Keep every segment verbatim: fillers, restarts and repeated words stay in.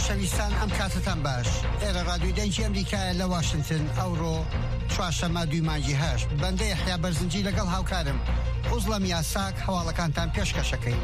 خۆشەویستان ئەم کاتتان باش ئێرە ڕادیۆی دەنگی ئەمریکایە لە واشنگتن ئەوڕۆ چوارشەممە دوی مانگی هەشت بەندەی یەحیا بەرزنجی لەگەڵ هاوکارم عوزڵەم یاساک هەواڵەکانتان پێشکەشەکەین.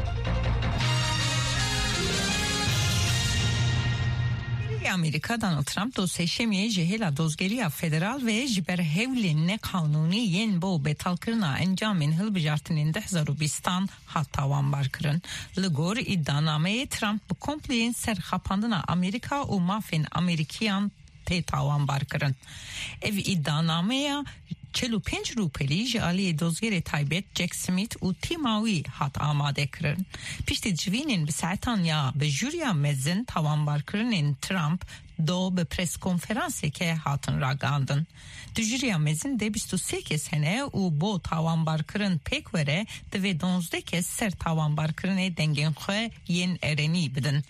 امریکا دانالد ترامپ دو سێشەمیە ji hêla dozgeriya federal ve ji ber hewlên neqanûnî yên bo bêtalkirina encamên hilbijartinên du hezar û bîstan hat tawanbarkirin. Li gor îddianameyê Trump bi kompleyên serxapandina Amerîka û mafên Amerîkiyan tê tawanbarkirin. Ev îddianameya çel û pênc rûpelî ji aliyê dozgerê taybet Jack Smith û tîma wî hat amadekirin. Piştî civînên bi saetan ya bi jûriya mezin tawanbarkirinên Trump do bi preskonferansekê hatin ragandin. Di jûriya mezin de bîst û sê kes hene û bo tawanbarkirin pêk were divê donzdeh kes ser tawanbarkirinê dengên xwe yên erenî bidin.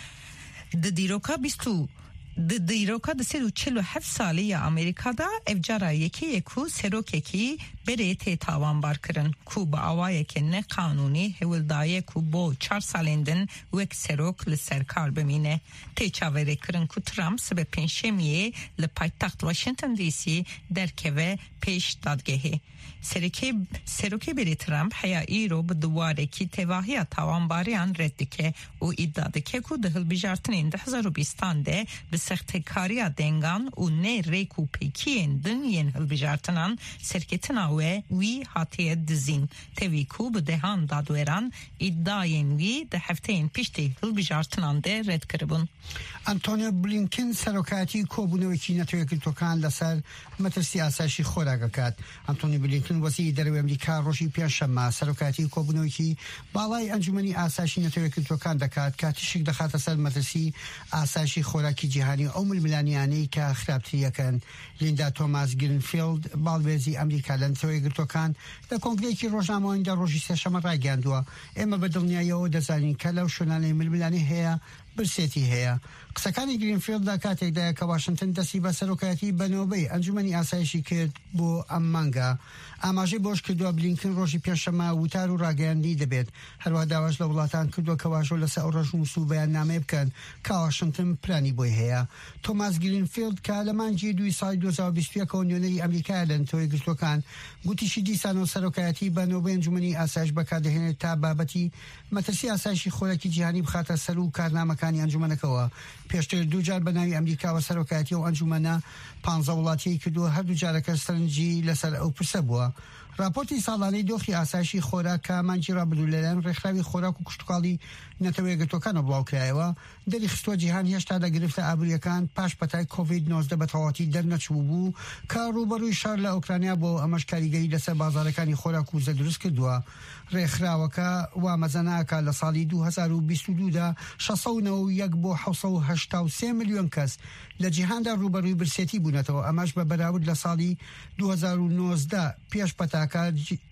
Di dîroka bîst û Di dîroka di sed û çil û heft salî ya Amerîkada ev cara yekê ku serokekî berê tê tawanbarkirin ku bi awayeke neqanûnî hewildaye ku bo çar salên din wek serok li ser kar bimîne. Tê çaverêkirin ku Trump sibe pênşemiyê li paytext Washington D C derkeve pêş dadgehê. Serokê serokê berê Trump heya îro bi diwarekî tevahiya tawanbariyan red dike û îddia dike ku di hilbijartinên du hezar û bîstan de bi sextekariya dengan û nê rêk û pêkiyên din yên hilbijartinan serketina we wî hatiye dizîn. Tevî ku bi dehan dadweran îddayên wî di hefteyên piştî hilbijartinan de red kiribûn. Antonio Blinken serokatî kobûnewekî netewekîtokan liser metirsiya asayişî xwe ragihat. Antonio Blinken وەزیری دەرەوەی ئەمریکا ڕۆژی پێنجشەممە سەرۆکاتی کۆبوونەوەیەکی باڵای ئەنجومەنی ئاسایشی نەتەوەیەکگرتوەکان دەکات کە تشک دەخاتە سەر مەترسی ئاسایشی خۆراکی جیهانی ئەو ململانیانەی کە خراپتریەکەن. لیندا تۆماس گرینفیلد باڵبێزی ئەمریکا لە نەتەوەیەکگرتوەکان لە کۆنگرەیەکی ڕۆژنامەوەیەندا ڕۆژی سێشەممە ڕاگەاندووە ئێمە بە دڵنیاییەوە دەزانین کە لەو شوێنانەی ململانی هەیە برسێتی هەیە. قسەکانی گرینفیلدا کاتێکدایە کە واشنگتن دەستی بە سەرۆکایەتی بەنەوەی ئەنجومەنی ئاسایشی کرد بۆ ئەم مانگە. ئاماژەی بۆش کردووە بلینکن ڕۆژی پێنجشەممە وتار و ڕاگەیاندی دەبێت. هەروەها داواش لە وڵاتان کردووە کە واژۆ لەسەر ئەو ڕەشنووس و بەیاننامەیە بکەن کە واشنگتن پلانی بۆی هەیە. تۆماس گرینفیلد کە لە مانگی دوی ساڵی دو هەزار و بیست و یەک نوێنەری ئەمریکایە لە نەتەوەیەکگرتوەکان گوتیشی دیسانەوە سەرۆکایەتی بەنەوەی ئەنجومەنی ئاسایش بەکاردەهێنێت تا بابەتی مەترسی ئاسایشی خۆراکی جیهانی بخاتە سەر و کارنامەکانی ئەنجومەنەکەوە. پێشتر دووجار بەناوی ئەمریکاوە سەرۆکایەتی و ئەنجومەنە پانزە وڵاتیەی کردووە هەردوو جارەکە سەرنجی لەسەر ئەو پرسە بووە. راپۆرتی ساڵانەی دۆخی ئاسایشی خۆراک کە مانگی ڕابردوو لەلایەن ڕێکخراوی خۆراک و کشتتوکاڵی نەتەوەیەکگرتوەکانە بڵاوکرایەوە دەریخستووە جیهان هێشتا لە گرفتە ئابووریەکان پاش پەتای کۆڤید نۆزدە بە تەواوەتی دەرنەچوو بوو کە ڕوبەڕووی شار لە ئۆکرانیا بۆ ئەمەش کاریگەری لەسەر بازارەکانی خۆراک و زە دروست کردووە. ڕێکخراوەکە وامەزەناکە لە ساڵی دو هەزار و بیست و دوودا شەش سەد و نەوە و یەک بۆ حەوت سەد و هەشتا و سێ ملیۆن کەس لە جیهاندا ڕوبەڕووی برسێتی بوونەتەوە. ئەمەش بە بەراورد لە ساڵی دو هەزار و نۆزدە پێش پەتاکە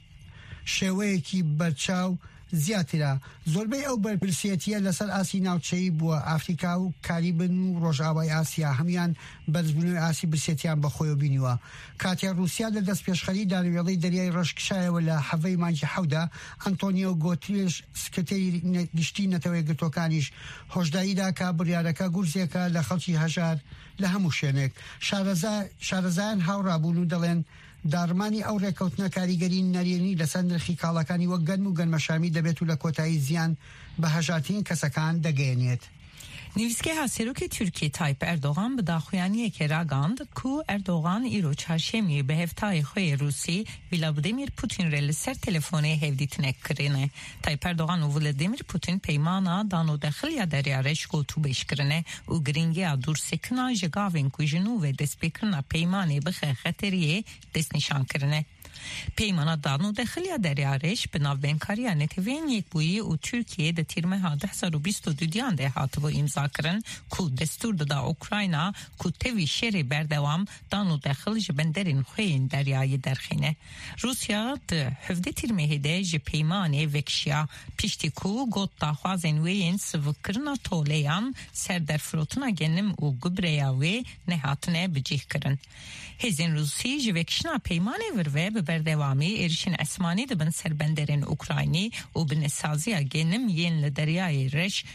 شێوەیەکی بەرچاو زیاترە. زۆربەی ئەو بەرپرسێتیە لەسەر ئاسی ناوچەی بووە ئافریقا و کاریبن و ڕۆژئاوای ئاسیا هەمیان بەرزبوونەوەی ئاسی برسێتیان بەخۆیەوە بینیوە. کاتێک رووسیا لە دەست پێشخەری دانوێڵەی دەریای ڕەشکشایەوە لە هەڤەی مانگی حەودا ئەنتۆنیۆ گۆتریش سکرتێری گشتی نەتەوەیەکگرتوەکانیش هۆشداریدا کە بڕیارەکە گورزێکە لە خەڵکی هەژار لە هەموو شوێنێک. شارەزایان هاوڕابوون و دەڵێن دارمانی ئەو ڕێکەوتنە کاریگەری نەرێنی لەسەر نرخی کاڵەکانی وەک گەرم و گەرمەشامی دەبێت و لە کۆتایی زیان بە هەژارترین کەسەکان دەگەیەنێت. Nivîskêha serokê Tirkiye Tayyip Erdogan bi daxuyaniyekê ragand ku Erdogan îro çarşemiyê bi hevtayê xwe yê Rûsî Vladimir Putin re li ser telefonê hevdîtinek kirine. Tayyip Erdogan û Vladimir Putin peymana danûdexiliya derya reş gotû bêşkirine û giringiya dûrsekina ji gavên ku ji nû ve destpêkirina peymanê bixe xeteriyê destnîşan kirine. Peymana danûdexiliya derya reş bi navbênkariya netewên yekbûyî û Tirkiye di tîrmeha du hezar û bîst û duyan de hatibû îmza kirin ku destûr dida Ukrayna ku tevî şerê berdewam danûdexil ji benderên xwe yên deryayê derxîne. Rusya di hevdê tîrmehê de ji peymanê vekişiya piştî ku got daxwazên wê yên sivikirina toleyan serderfirotina genim û gubreya wê nehatine bicih kirin. Hêzên Rûsî ji vekişina peymanê vir ve bi berdewamî êrişên esmanî dibin ser benderên Ukraynî û bi nesaziya genim yên li deryayê reş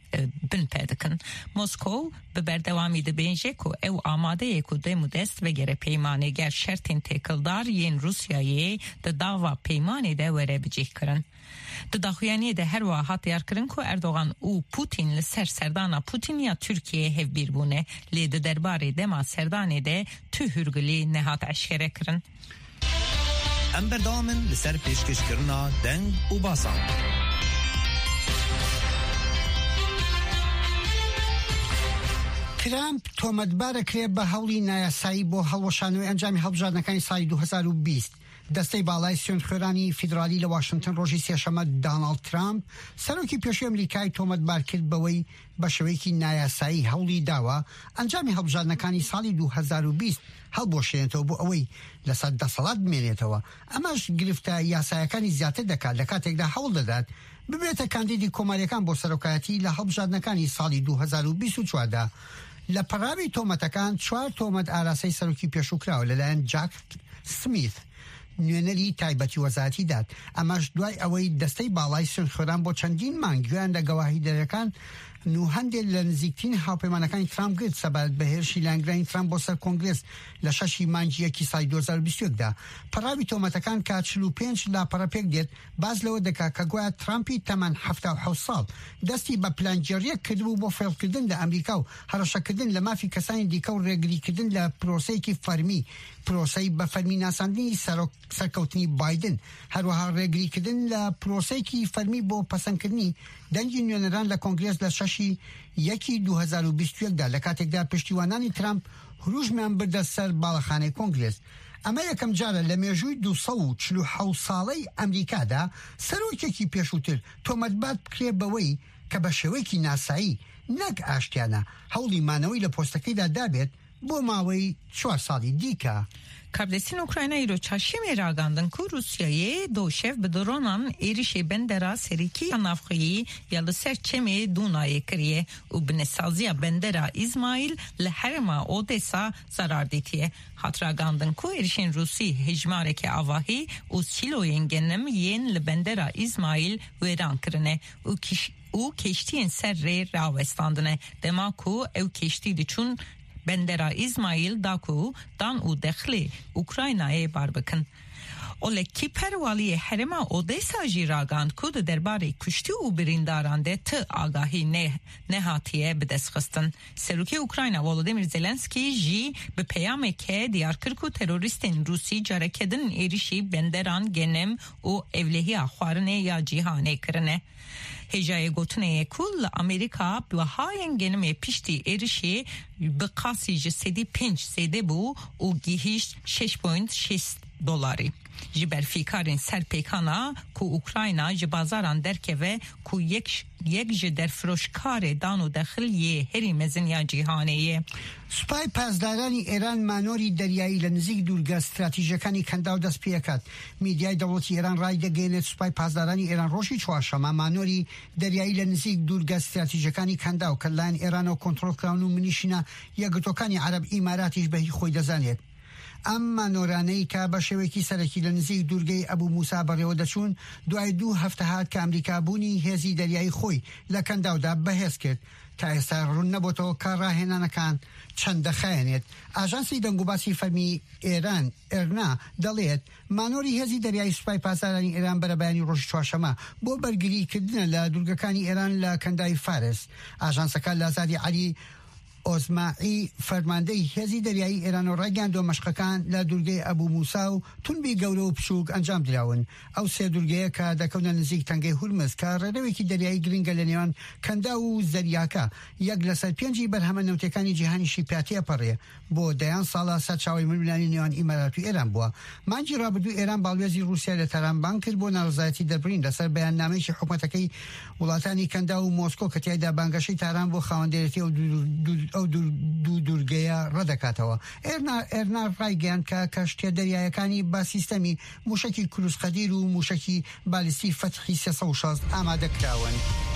بن پێدەکەن. مۆسکۆ بە بەردەوامی دەبێنجێت و ئەو ئامادەیەک و دەمودەست بەگەرە پەیمانێگەر شەرتین تێکەڵدار یەن رووسیایە دە داوا پەیمانێدا وەرە بجێکردن. دداخویانیە هەروە هاتیارکردن و ئەردۆغان و پوتین لەسەر سەردانا پوتینیا تورکیە هەفبیربوونە لێ دە دەربارەی دەما سەردانێدە تو هورگلی نەهات عەشکەرەکردن. ئەم بەردەوامن لەسەر پێشکەشکردنا دەنگ و باسان. ترامپ تۆمەتبارە کرێ بە هەوڵی نایاسایی بۆ هەڵوەشانەوەی ئەنجامی هەڵبژاردنەکانی ساڵی دوو هەزار و بیست. دەستەی باڵای سوێندخوێرانی فیدرالی لە واشنگتن ڕۆژی سێشەمە داناڵد ترامپ سەرۆکی پێشووی ئەمریکای تۆمەتبار کرد بەوەی بە شێوەیەکی نایاسایی هەوڵی داوە ئەنجامی هەڵبژاردنەکانی ساڵی دوو هەزار و بیست هەڵبۆشێنێتەوە بۆ ئەوەی لەسەر دەسەڵات بمێنێتەوە. ئەمەش گرفتە یاسایەکانی زیاتر دەکات لە کاتێکدا هەوڵ دەدات ببێتە کاندیدی کۆماریەکان بۆ سەرۆکایەتی لە هەڵبژاردنەکانی ساڵی دوو هەزار و بیست و چواردا. لە پەڕاوی تۆمەتەکان چوار تۆمەت ئاراسەی سەرۆکی پێشووکراوە لەلایەن جاک سمیت نوێنەری تایبەتی وەزارەتی داد. ئەمەش دوای ئەوەی دەستەی باڵای سوێندخوێران بۆ چەندین مانگ گوێیان لە گەواهی دەرەکان و هەندێک لە نزیکترین هاوپەیمانەکانی ترامپ گرت سەبارەت بە هێرشی لایەنگرانی ترامپ بۆ سەر کۆنگرێس لە شەشی مانگی یەکی ساڵی دوو هەزار و بیست و یەکدا. پەڕاوی تۆمەتەکان کە چل و پێنج لاپەڕە پێک دێت باز لەوە دەکات کە گویا ترامپی تەمەن هەفتە و حەوت ساڵ دەستی بە پلانجێریەک کردبوو بۆ فێڵکردن لە ئەمریکا و هەڕەشەکردن لە مافی کەسانی دیکە و ڕێگریکردن لە پرۆسەیەکی فەرمی پرۆسەی بە فەرمی ناساندنی سەرکەوتنی بایدن، هەروەها ڕێگریکردن لە پرۆسەیەکی فەرمی بۆ پەسەندکردنی دەنگی نوێنەران لە کۆنگرێس لە شەشی یەکی دوو هەزار و بیست و یەکدا لە کاتێکدا پشتیوانانی ترامپ هروژمیان بردە سەر باڵەخانەی کۆنگرێس. ئەمە یەکەم جارە لە مێژووی دووسەد و چل و حەوت ساڵەی ئەمریکادا سەرۆکێکی پێشووتر تۆمەتبار بکرێ بەوەی کە بە شێوەیەکی ناسایی نەک ئاشتیانە هەوڵی مانەوەی لە پۆستەکەیدا دابێت بۆ ماوەی چوار ساڵی دیکە. Kardeşin Ukrayna'yı çarşıya ragandın ku Rusya'yı doşev bedronan erişe bendera seriki anafkıyı yalı serçeme Dunay'ı kiriye u bnesaziya bendera İsmail leherma Odessa zarar ditiye. Hatragandın ku erişin Rusi hecmareke avahi u siloyen genem yen le bendera İsmail veran kirine u kiş u keştiyen serre ravestandine dema ku ev keşti diçun Bendera İsmail Daku dan u dexli Ukrayna'ya barbakın. Ole ki pervaliye herema Odessa jiragand ku de derbari kuşti u birindarande tı agahi ne nehatiye bedesxistin. Seruki Ukrayna Volodymyr Zelenski ji be peyameke diyarkir ku teröristin Rusi carekedin erişi benderan genem u evlehi ahvarine ya cihane kirine. Hecaya gotuneye kul Amerika bihayen genime pişti erişi bıkasici sedi pinç sedi bu u gihiş şeş point şeş dolari. Jiber fikarin serpekana ku Ukrayna jibazaran derkeve ku yek yek ji derfroşkare danu daxiliye heri mezin ya cihaneye. سوپای پاسدارانی ئێران مانۆری دەریایی لە نزیک دوورگە استراتیژیەکانی کەندا و دەست پێکات. میدیای دەوڵەتی ئێران ڕای دەگەێنێت سوپای پاسدارانی ئێران ڕۆژی چوارشەمە مانۆری دەریایی لە نزیک دوورگە استراتیژیەکانی کەندا و کە لایەن ئێرانەوە کۆنتڕۆڵکراون و منیشینە یەکگرتوەکانی عەرەب ئیماراتیش بەهی خۆی دەزانێت. ئەم مانۆرانەی کە بە شێوەیەکی سەرەکی لە نزیک دوورگەی ئەبوو موسا بەڕێوە دەچوون دوای دوو هەفتە هات کە ئەمریکا بوونی هێزی دەریایی خۆی لە کەنداودا بەهێز کرد. تا ئێستا ڕوون نەبووەوە کە ڕاهێنانەکان چەند دەخایەنێت. ئاژانسی دەنگوباسی فەرمی ئێران ئێرنا دەڵێت مانۆری هێزی دەریایی سوپای پاسدارانی ئێران بەرەبەیانی ڕۆژی چوارشەمە بۆ بەرگریکردنە لە دوورگەکانی ئێران لە کەندای فارس. ئاژانسەکە لازادی عەلی ئۆزماعی فەرماندەی هێزی دەریایی ئێران و ڕاگەاندووە مەشقەکان لە دوورگەی ئەبوو موسا و تونبی گەورە و بچووک ئەنجام دراون. ئەو سێ دوورگەیە کە دەکەونە نزیک تەنگەی هورمز کە ڕێڕەوێکی دەریایی گرنگە لە نێوان کەندا و زەریاکە یەک لەسەر پێنجی بەرهەمە نەوتەکانی جیهانیشی پاتیە پەڕێ بۆ دەیان ساڵە سەرچاوی ململانی نێوان ئیمارات و ئێران بووە. مانگی ڕابردوو ئێران باڵێزی رووسیا لە تەرانبان کرد بۆ ناڕزایەتی دەربڕین لەسەر بەیاننامەیەکی حکوومەتەکەی وڵاتانی کەندا و مۆسکۆ کە تیایدا بانگەشەی تاران بۆ خاوەندێتی ئەو دوو دوورگەیە ڕەدەکاتەوە. ئێرنا ئێرنا ڕایگەیاند کە کەشتیە دەریایەکانی با سیستەمی موشکی کروسقەدیر و موشکی بالیستی فەتحی سێ سەد و شەست ئامادەکراون.